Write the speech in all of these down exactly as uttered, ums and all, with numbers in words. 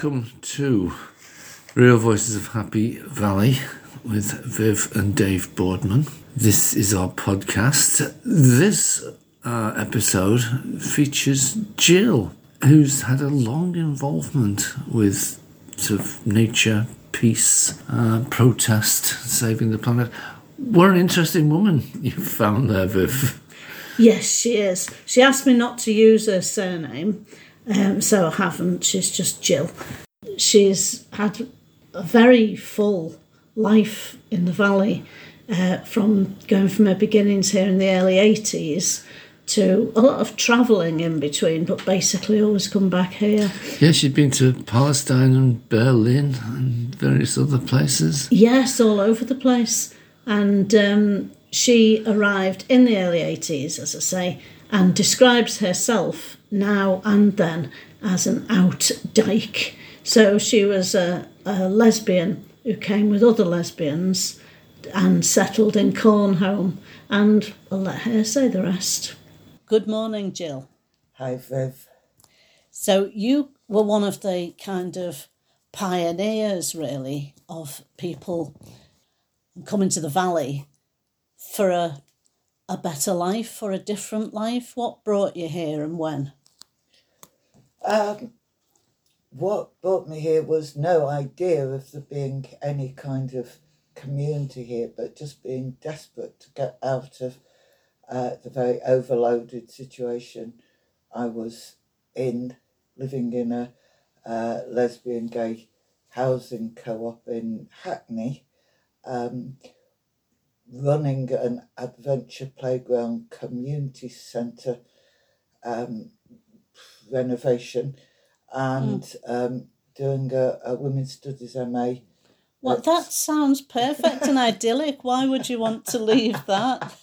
welcome to Real Voices of Happy Valley with Viv and Dave Boardman. This is our podcast. This uh, episode features Jill, who's had a long involvement with sort of nature, peace, uh, protest, saving the planet. What an interesting woman you found there, Viv. Yes, she is. She asked me not to use her surname, um, so I haven't. She's just Jill. She's had a very full life in the valley, uh, from going from her beginnings here in the early eighties to a lot of travelling in between, but basically always come back here. Yeah, she'd been to Palestine and Berlin and various other places. Yes, all over the place. And um, she arrived in the early eighties, as I say, and describes herself now and then as an out dyke. So she was a, a lesbian who came with other lesbians and settled in Cornholme. And I'll let her say the rest. Good morning, Jill. Hi, Viv. So you were one of the kind of pioneers, really, of people coming to the valley for a a better life, for a different life. What brought you here and when? Um, what brought me here was no idea of there being any kind of community here, but just being desperate to get out of uh, the very overloaded situation I was in, living in a uh, lesbian gay housing co-op in Hackney, um, running an adventure playground community centre um, renovation and mm. um, doing a, a women's studies M A. Well, that sounds perfect and idyllic. Why would you want to leave that?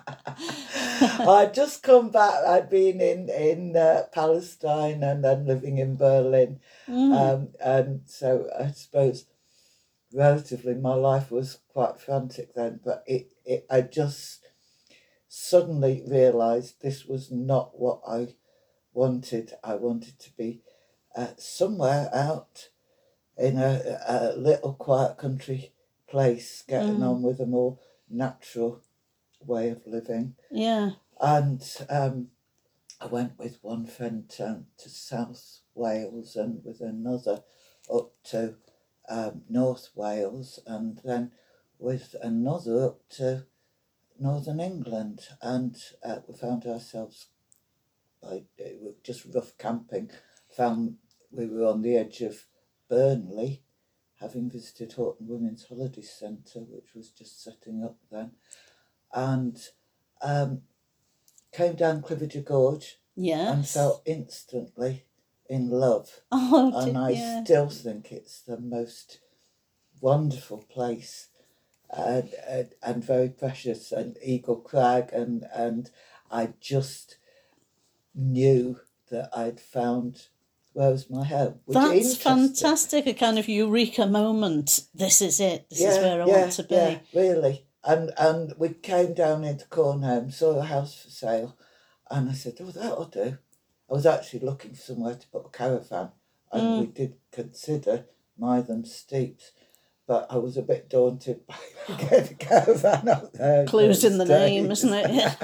I'd just come back. I'd been in, in uh, Palestine and then living in Berlin. Mm. Um, and so I suppose relatively my life was quite frantic then, but it, it I just suddenly realised this was not what I wanted. I wanted to be uh, somewhere out in a, a little quiet country place, getting mm. on with a more natural way of living. Yeah. And um, I went with one friend um, to South Wales and with another up to Um, North Wales, and then with another up to Northern England, and uh, we found ourselves like just rough camping. Found we were on the edge of Burnley, having visited Horton Women's Holiday Centre, which was just setting up then, and um, came down Cliviger Gorge. Yes. And felt instantly in love. Oh, and did, I yeah. still think it's the most wonderful place and, and, and very precious, and Eagle Crag, and, and I just knew that I'd found where was my home. That's fantastic, a kind of eureka moment. This is it, this yeah, is where I yeah, want to be. Yeah, really. And, and we came down into Cornholme, saw a house for sale, and I said, oh, that'll do. I was actually looking for somewhere to put a caravan, and mm. we did consider Mytham Steeps, but I was a bit daunted by getting a caravan up there. Clues in the days. Name, isn't it? Yeah.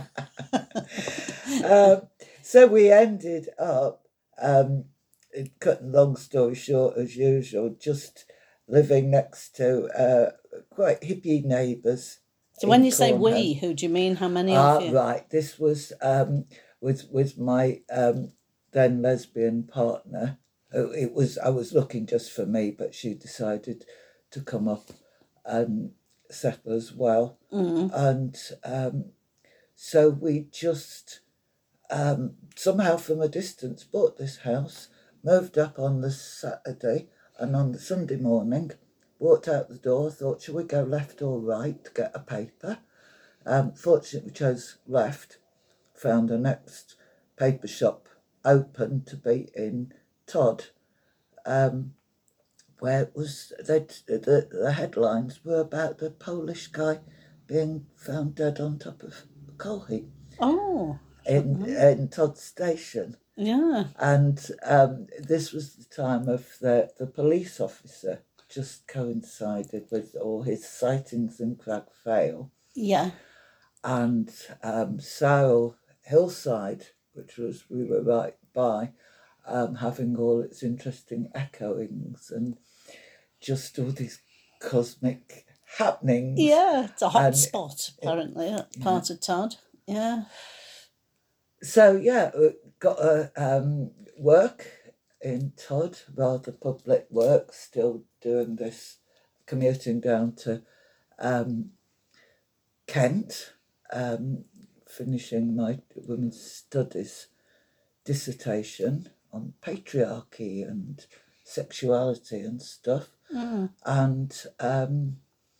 um, so we ended up, um, cutting long story short as usual, just living next to uh, quite hippie neighbours. So when you say we, who do you mean? How many uh, of you? Right, this was... Um, with with my um, then lesbian partner. It was I was looking just for me, but she decided to come up and settle as well. Mm. And um, so we just um, somehow from a distance bought this house, moved up on the Saturday, and on the Sunday morning, walked out the door, thought, shall we go left or right to get a paper? Um, fortunately, we chose left. Found the next paper shop open to be in Todd, um, where it was the, the headlines were about the Polish guy being found dead on top of a coal heap. Oh, in in Todd Station. Yeah. And um, this was the time of the, the police officer, just coincided with all his sightings in Crag Vale. Yeah. And um, Sarrel Hillside, which was we were right by, um, having all its interesting echoings and just all these cosmic happenings. Yeah, it's a hot And spot, apparently, that yeah. part of Todd. Yeah. So, yeah, got a um, work in Todd, rather public work, still doing this, commuting down to um, Kent, um, finishing my women's studies dissertation on patriarchy and sexuality and stuff, Mm. and um,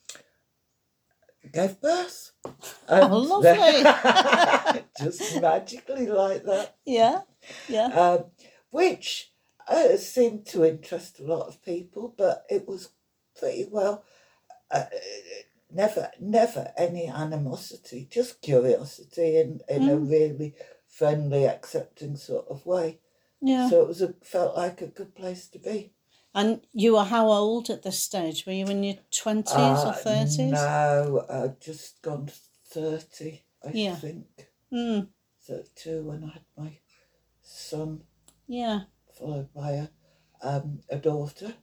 gave birth. Oh, lovely. Just magically like that. Yeah, yeah. Um, which uh, seemed to interest a lot of people, but it was pretty well... Uh, Never, never any animosity, just curiosity in, in mm. a really friendly, accepting sort of way. Yeah. So it was a, felt like a good place to be. And you were how old at this stage? Were you in your twenties uh, or thirties? No, I'd just gone thirty, I yeah. think. Mm. thirty-two when I had my son. Yeah. Followed by a, um, a daughter,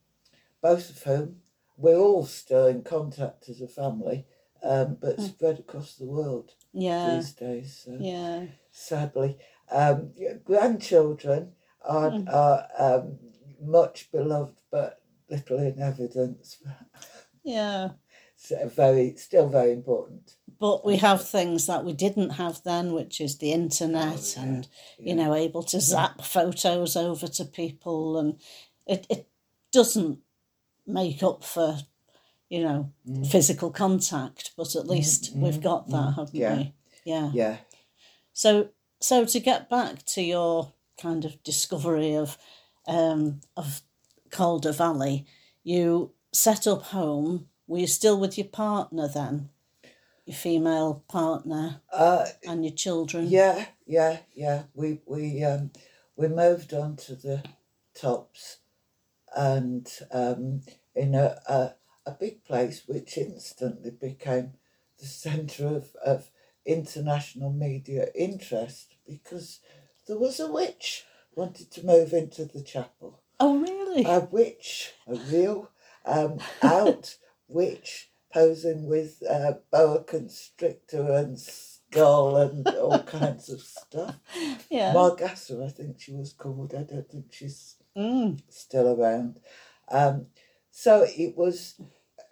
both of whom we're all still in contact as a family, um, but mm. spread across the world yeah. these days. So yeah. Sadly. Um, grandchildren are, mm. are um, much beloved, but little in evidence. Yeah. So very, still very important. But we have things that we didn't have then, which is the internet oh, yeah. and, yeah. you know, able to zap yeah. photos over to people. And it, it doesn't make up for, you know, mm. physical contact, but at least mm, we've got that, mm, haven't yeah. we? Yeah. Yeah. So, so to get back to your kind of discovery of, um, of Calder Valley, you set up home. Were you still with your partner then? Your female partner uh, and your children? Yeah, yeah, yeah. We we um, we moved on to the tops, and um, in a, a a big place which instantly became the centre of, of international media interest because there was a witch wanted to move into the chapel. Oh, really? A witch, a real um, out witch posing with uh, boa constrictor and skull and all kinds of stuff. Yeah. Margassa, I think she was called. I don't think she's mm. still around. Um, so it was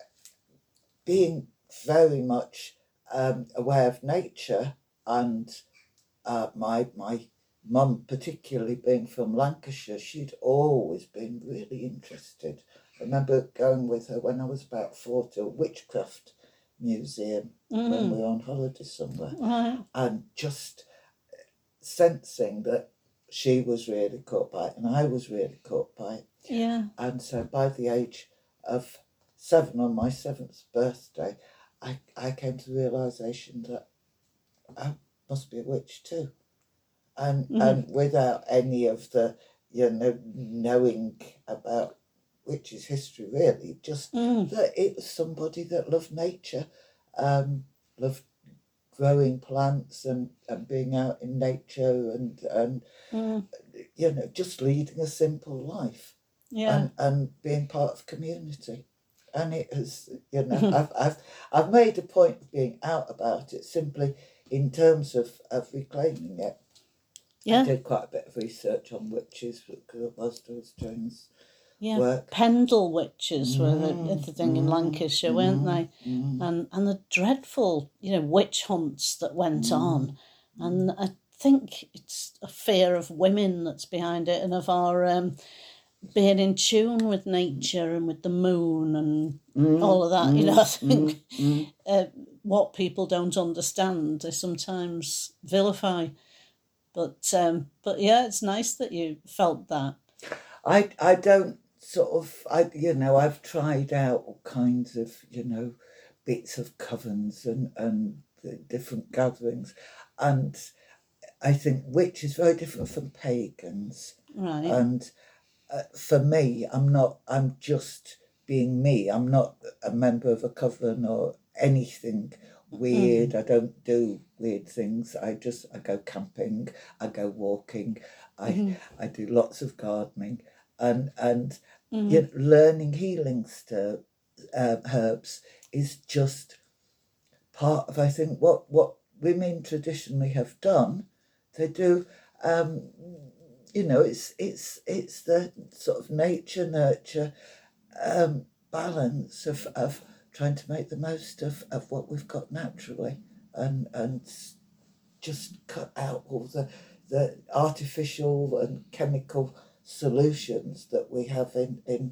being very much um, aware of nature, and uh, my my mum, particularly being from Lancashire, she'd always been really interested. I remember going with her when I was about four to a witchcraft museum mm. when we were on holiday somewhere, right. and just sensing that she was really caught by it and I was really caught by it. Yeah. And so by the age of seven, on my seventh birthday, I, I came to the realisation that I must be a witch too. And mm. and without any of the, you know, knowing about witches' history really, just mm. that it was somebody that loved nature, um, loved growing plants and, and being out in nature and, and mm. you know, just leading a simple life. Yeah. And, and being part of community. And it has, you know, I've, I've I've made a point of being out about it simply in terms of, of reclaiming it. Yeah. I did quite a bit of research on witches because whilst I was doing this yeah. work. Pendle witches were the, the thing mm, in Lancashire, mm, weren't they? Mm. And and the dreadful, you know, witch hunts that went mm. on. And I think it's a fear of women that's behind it and of our um, being in tune with nature and with the moon and mm. all of that. Mm. You know, I think mm. uh, what people don't understand, they sometimes vilify. But um, but yeah, it's nice that you felt that. I I don't sort of I you know I've tried out all kinds of you know bits of covens and and the different gatherings, and I think witch is very different from pagans. Right. And uh, for me, I'm not, I'm just being me. I'm not a member of a coven or anything weird. Mm. I don't do weird things. I just, I go camping, I go walking, I mm-hmm. I do lots of gardening and, and mm-hmm. you know, learning healing st- uh, herbs is just part of, I think, what, what women traditionally have done. They do, um, you know, it's it's it's the sort of nature nurture um, balance of, of trying to make the most of, of what we've got naturally, and and just cut out all the the artificial and chemical solutions that we have in in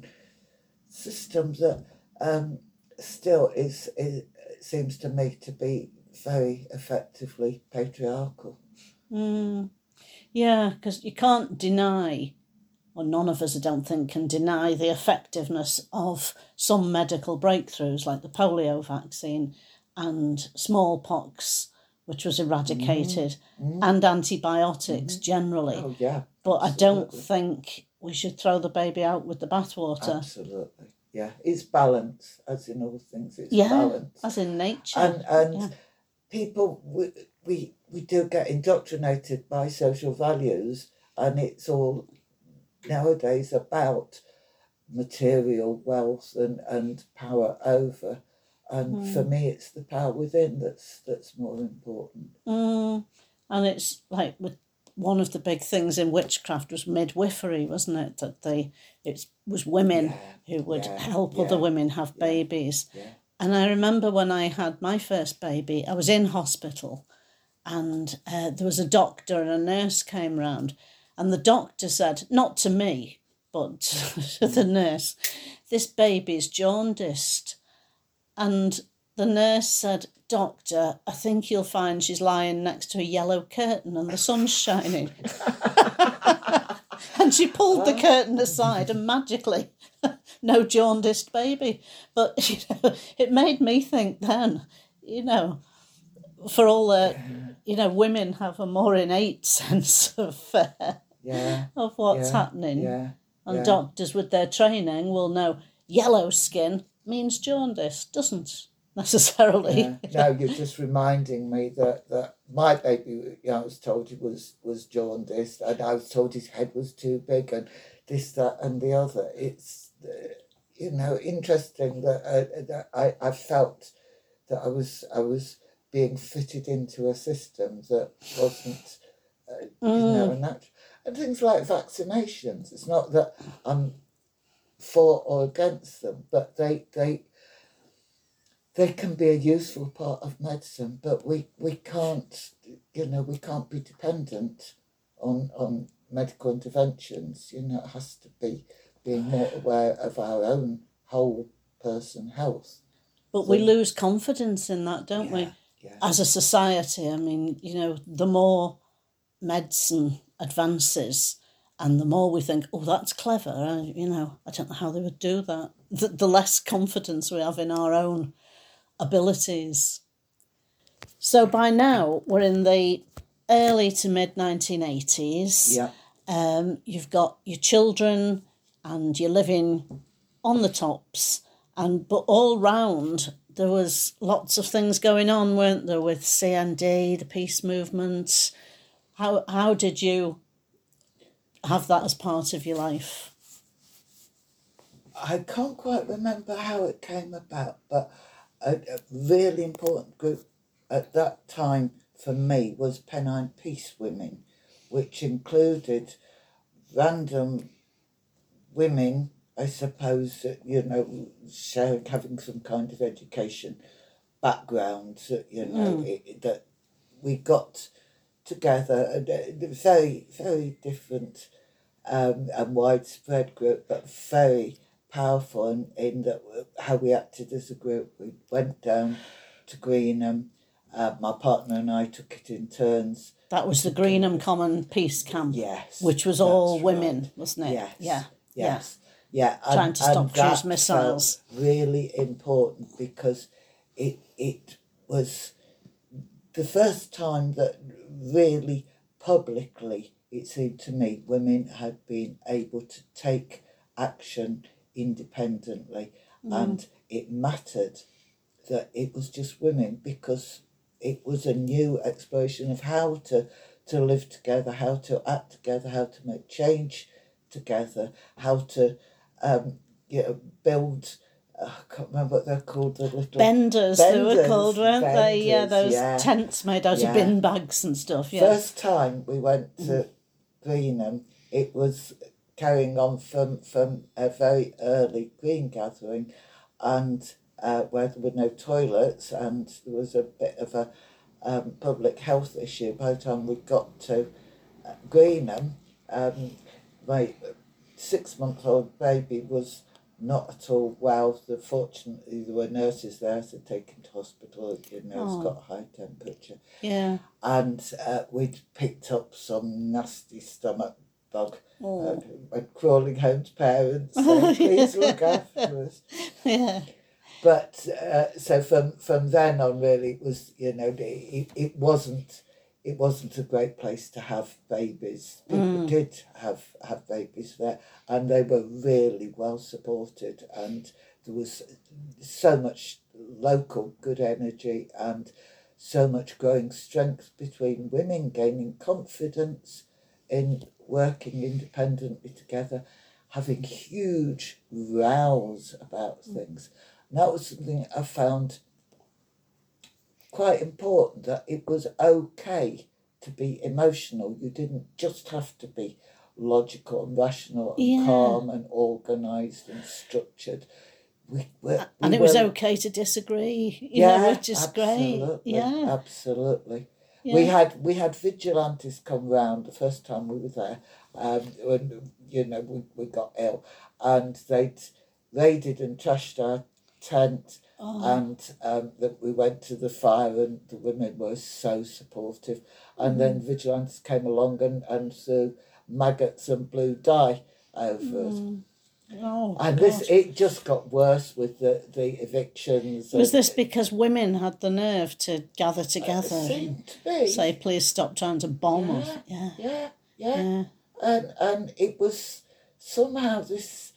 systems that um, still is, is seems to me to be very effectively patriarchal. Mm. Yeah, because you can't deny, or none of us, I don't think, can deny the effectiveness of some medical breakthroughs like the polio vaccine and smallpox, which was eradicated, mm. and antibiotics mm. generally. Oh, yeah. But absolutely. I don't think we should throw the baby out with the bathwater. Absolutely. Yeah, it's balance, as in all things. It's yeah, balance. as in nature. And and yeah. people, we, we we do get indoctrinated by social values, and it's all nowadays about material wealth and, and power over. And mm. for me, it's the power within that's that's more important. Mm. And it's like with one of the big things in witchcraft was midwifery, wasn't it? That they it was women yeah, who would yeah, help yeah, other women have yeah, babies. Yeah. And I remember when I had my first baby, I was in hospital, and uh, there was a doctor and a nurse came round, and the doctor said, not to me, but to the nurse, "This baby's jaundiced." And the nurse said, "Doctor, I think you'll find she's lying next to a yellow curtain and the sun's shining." And she pulled the curtain aside and magically, no jaundiced baby. But, you know, it made me think then, you know, for all the, you know, women have a more innate sense of uh, yeah, of what's yeah, happening. Yeah, and yeah. doctors with their training will know yellow skin means jaundice, doesn't necessarily. Yeah. No, you're just reminding me that, that my baby, you know, I was told he was, was jaundiced, and I was told his head was too big, and this, that, and the other. It's, uh, you know, interesting that, uh, that I, I felt that I was I was being fitted into a system that wasn't, uh, mm. you know, a natural. And things like vaccinations. It's not that I'm for or against them, but they they. They can be a useful part of medicine, but we, we can't, you know, we can't be dependent on on medical interventions. You know, it has to be being more aware of our own whole person health. But so, we lose confidence in that, don't yeah, we? Yeah. As a society, I mean, you know, the more medicine advances and the more we think, oh, that's clever, I, you know, I don't know how they would do that, the, the less confidence we have in our own abilities. So by now we're in the early to mid nineteen eighties. Yeah. Um, you've got your children and you're living on the tops, and but all round there was lots of things going on, weren't there, with C N D, the peace movement. How how did you have that as part of your life? I can't quite remember how it came about, but a, a really important group at that time for me was Pennine Peace Women, which included random women, I suppose, that, you know, sharing, having some kind of education background, you know, mm. it, that we got together, a very, very different um, and widespread group, but very powerful in, in that how we acted as a group. We went down to Greenham. Uh, my partner and I took it in turns. That was the Greenham Common Peace Camp. Yes, which was all women, right. wasn't it? Yes. Yeah. Yes. Yeah. yeah. Trying to stop cruise missiles. Really important because it it was the first time that really publicly, it seemed to me, women had been able to take action independently, mm. and it mattered that it was just women, because it was a new exploration of how to, to live together, how to act together, how to make change together, how to um, you know, build... Uh, I can't remember what they're called. The little benders, benders they were called, weren't benders, they? Yeah, those yeah. tents made out yeah. of bin bags and stuff. Yeah. First time we went to mm. Greenham, it was carrying on from, from a very early green gathering, and uh, where there were no toilets, and there was a bit of a um, public health issue. By the time we got to uh, Greenham, um, my six-month-old baby was not at all well. The, fortunately, there were nurses there to take him to hospital. You know, oh. It's got high temperature. Yeah. And uh, we'd picked up some nasty stomach bug. Oh. Uh, went crawling home to parents, saying, please look after us. Yeah. But uh, so from from then on, really, it was, you know, it, it wasn't it wasn't a great place to have babies. People mm. did have, have babies there, and they were really well supported, and there was so much local good energy and so much growing strength between women, gaining confidence in working independently together, having huge rows about things. And that was something I found quite important, that it was okay to be emotional. You didn't just have to be logical and rational and yeah. calm and organised and structured. We, we, and we it was were, okay to disagree, you yeah, know, which is absolutely, great. Yeah, absolutely. Yeah. We had we had vigilantes come round the first time we were there, um, when you know we, we got ill, and they'd raided and trashed our tent. Oh. And um, that we went to the fire, and the women were so supportive. And mm. then vigilantes came along and, and threw maggots and blue dye over mm. us. Oh, and gosh. this it just got worse with the, the evictions. Was this because women had the nerve to gather together uh, and to be. say, please stop trying to bomb yeah, us? Yeah, yeah, yeah. yeah. And, and it was somehow this...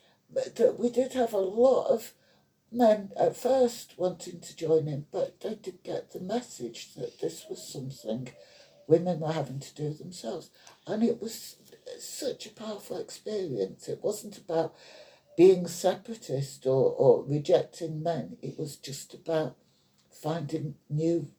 We did have a lot of men at first wanting to join in, but they did get the message that this was something women were having to do themselves. And it was such a powerful experience. It wasn't about being separatist or, or rejecting men. It was just about finding new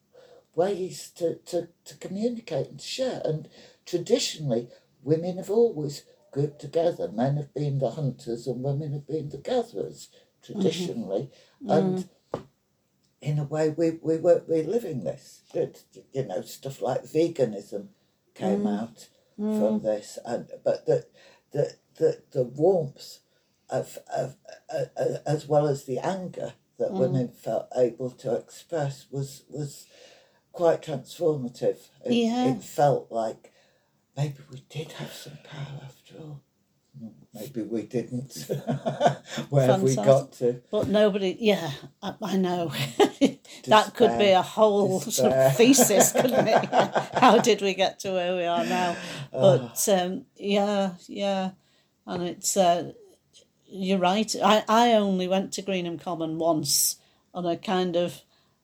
ways to, to, to communicate and share. And traditionally, women have always grouped together. Men have been the hunters and women have been the gatherers, traditionally. Mm-hmm. And mm. in a way, we, we were reliving this. It, you know, stuff like veganism came mm. out mm. from this. And But the, the, the, the warmth of, of uh, uh, as well as the anger that mm. women felt able to express was, was quite transformative. It, yeah. it felt like maybe we did have some power after all. Maybe we didn't. Where have we got to? But nobody, yeah, I, I know. That could be a whole sort of thesis, couldn't it? How did we get to where we are now? But um, yeah, yeah. And it's, uh, you're right. I, I only went to Greenham Common once on a kind of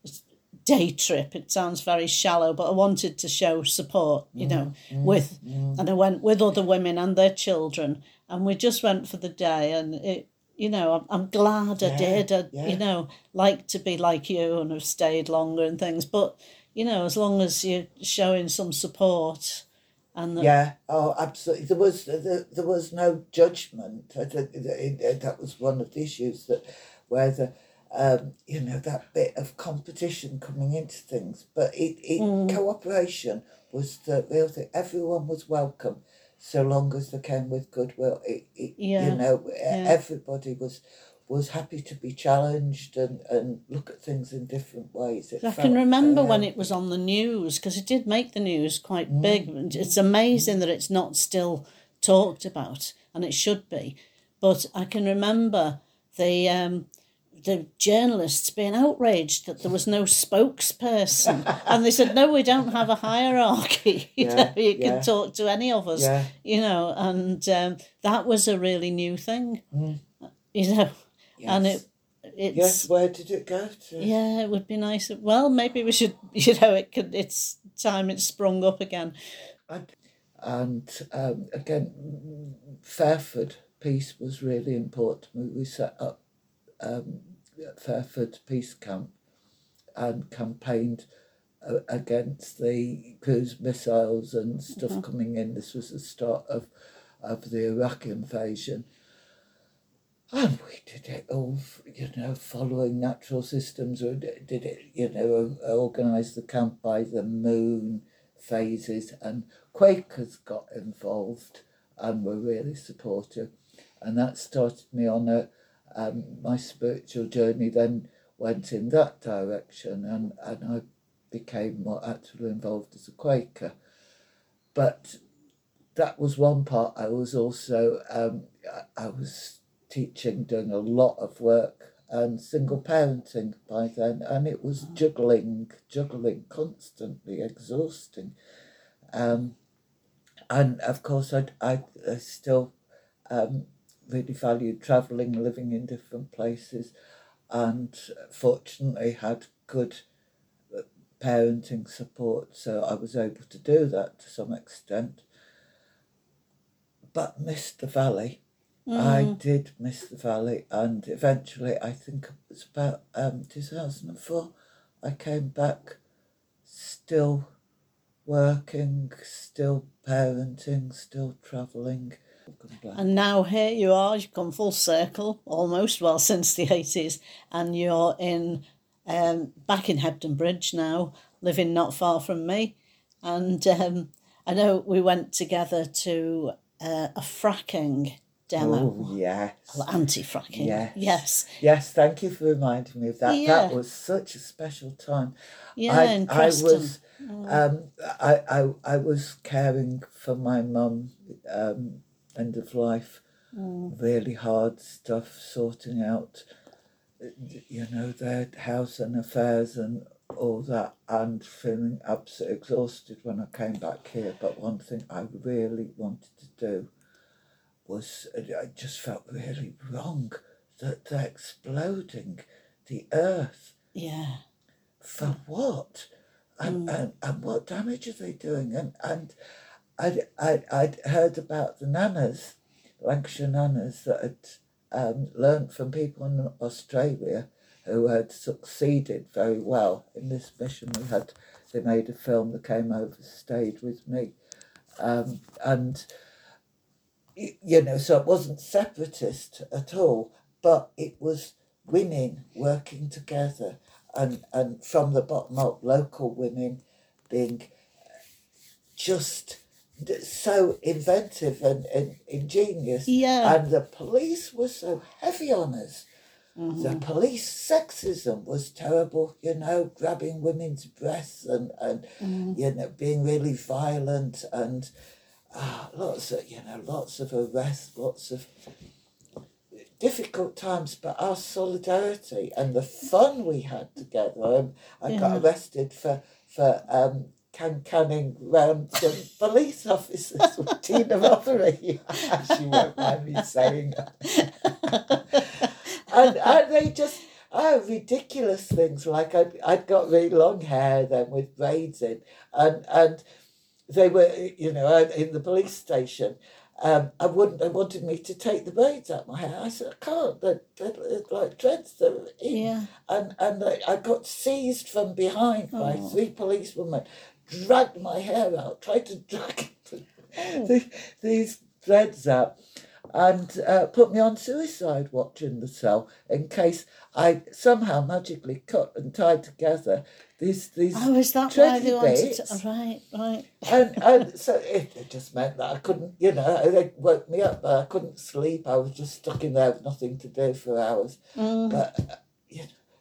day trip. It sounds very shallow, but I wanted to show support, you know, mm, with, mm. and I went with other women and their children, and we just went for the day, and it, you know, I'm, I'm glad I yeah, did. I, yeah. you know, like to be like you and have stayed longer and things, but, you know, as long as you're showing some support. And the, yeah, oh, absolutely. There was there, there was no judgment. I think that was one of the issues, that where the Um, you know, that bit of competition coming into things. But it, it mm. cooperation was the real thing. Everyone was welcome, so long as they came with goodwill. It, it, yeah. You know, yeah. everybody was was happy to be challenged and, and look at things in different ways. It I felt, can remember uh, when it was on the news, because it did make the news quite mm. big. It's amazing mm. that it's not still talked about, and it should be. But I can remember the... Um, the journalists being outraged that there was no spokesperson. And they said, no, we don't have a hierarchy. you Yeah, know, you can yeah. talk to any of us, Yeah. you know, and um, that was a really new thing, Mm. you know, Yes. and it it's... Yes, where did it go to? Yeah, it would be nice. Well, maybe we should, you know, it could. It's time it sprung up again. And, and um, again, Fairford Peace was really important. We, we set up um, Fairford Peace Camp and campaigned uh, against the cruise missiles and stuff Mm-hmm. coming in. This was the start of, of the Iraq invasion. And we did it all, you know, following natural systems. We did it, you know, organised the camp by the moon phases, and Quakers got involved and were really supportive. And that started me on a, um, my spiritual journey then went in that direction, and, and I became more actively involved as a Quaker. But that was one part. I was also, um, I, I was teaching, doing a lot of work and single parenting by then, and it was juggling, juggling, constantly exhausting. Um, and of course, I, I, I still um, really valued travelling, living in different places, and fortunately had good parenting support, so I was able to do that to some extent. But missed the valley. Mm. I did miss the valley, and eventually, I think it was about um, two thousand four, I came back still working, still parenting, still travelling. And now here you are, you've come full circle, almost, well, since the eighties, and you're in um, back in Hebden Bridge now, living not far from me. And um, I know we went together to uh, a fracking demo. Oh, yes. Well, anti-fracking. Yes. Yes. Yes, thank you for reminding me of that. Yeah. That was such a special time. Yeah, I, in I Preston. was, um, I, I, I was caring for my mum, um, end of life, Mm. really hard stuff, sorting out, you know, their house and affairs and all that, and feeling absolutely exhausted when I came back here. But one thing I really wanted to do was, I just felt really wrong that they're exploding the earth. Yeah. For what? And, Mm. and, and what damage are they doing? And and I'd, I'd, I'd heard about the nanas, Lancashire nanas, that had um, learnt from people in Australia who had succeeded very well in this mission. We had, they made a film that came over, stayed with me. Um, and, you know, so it wasn't separatist at all, but it was women working together, and, and from the bottom up, local women being just so inventive and, and ingenious. Yeah. And the police were so heavy on us. Mm-hmm. The police sexism was terrible, you know, grabbing women's breasts and, and Mm. you know, being really violent, and uh, lots of, you know, lots of arrests, lots of difficult times, but our solidarity and the fun we had together. Um, I Yeah. got arrested for, for um, can-canning round some police officers with Tina Rothery. She won't mind me saying that. and, and they just, oh, ridiculous things, like I'd, I'd got really long hair then with braids in, and, and they were, you know, in the police station. Um, I wouldn't. They wanted me to take the braids out my hair. I said, I can't. They're, they're, they're like dreads. They're in. Yeah. And and I, I got seized from behind by Oh. three policewomen, dragged my hair out, tried to drag Oh. the, these threads out, and uh, put me on suicide watch in the cell in case I somehow magically cut and tied together these these Oh, is that why they thready wanted bits. to... Right, right. And, and so it, it just meant that I couldn't, you know, they woke me up, but I couldn't sleep. I was just stuck in there with nothing to do for hours. Mm. But, uh, you know,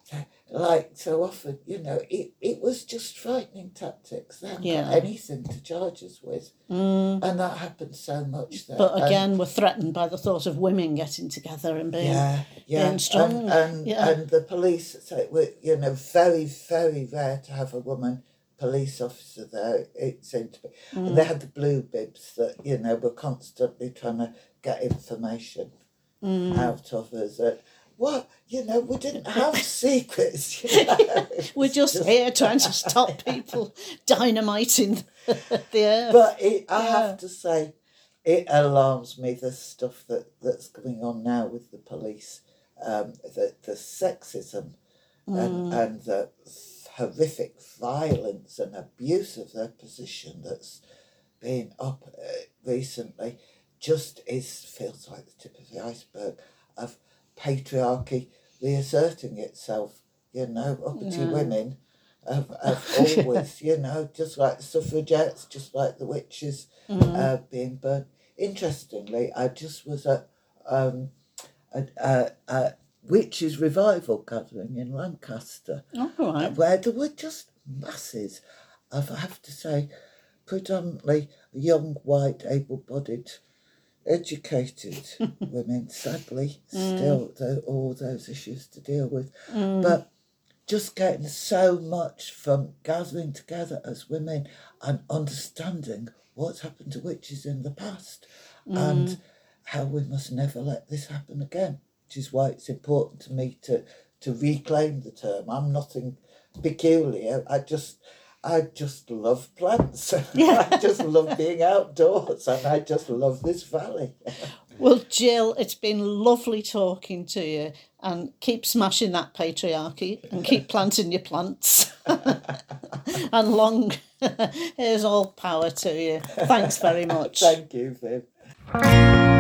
like so often, you know, it, it was just frightening tactics. They hadn't Yeah. got anything to charge us with. Mm. And that happened so much there. But again, and, we're threatened by the thought of women getting together and being yeah, yeah. being strong. And, and, yeah. and the police, so it were, you know, very, very rare to have a woman police officer there, it seemed to be. Mm. And they had the blue bibs that, you know, were constantly trying to get information Mm. out of us. And, what? You know, we didn't have secrets. You know? We're just, just here trying to stop people dynamiting the earth. But it, I Yeah. have to say, it alarms me, the stuff that, that's going on now with the police, um, the, the sexism and, Mm. and the horrific violence and abuse of their position that's been up uh, recently just is feels like the tip of the iceberg of patriarchy reasserting itself, you know, uppity Yeah. women have, have always, you know, just like the suffragettes, just like the witches Mm. uh, being burnt. Interestingly, I just was at um, a, a, a witches revival gathering in Lancaster, All right. where there were just masses of, I have to say, predominantly young, white, able-bodied, educated women, sadly, Mm. still though, all those issues to deal with. Mm. But just getting so much from gathering together as women and understanding what's happened to witches in the past Mm. and how we must never let this happen again, which is why it's important to me to, to reclaim the term. I'm nothing peculiar. I just... I just love plants. Yeah. I just love being outdoors, and I just love this valley. Well, Jill, it's been lovely talking to you, and keep smashing that patriarchy and keep planting your plants. And long, here's all power to you. Thanks very much. Thank you, Viv.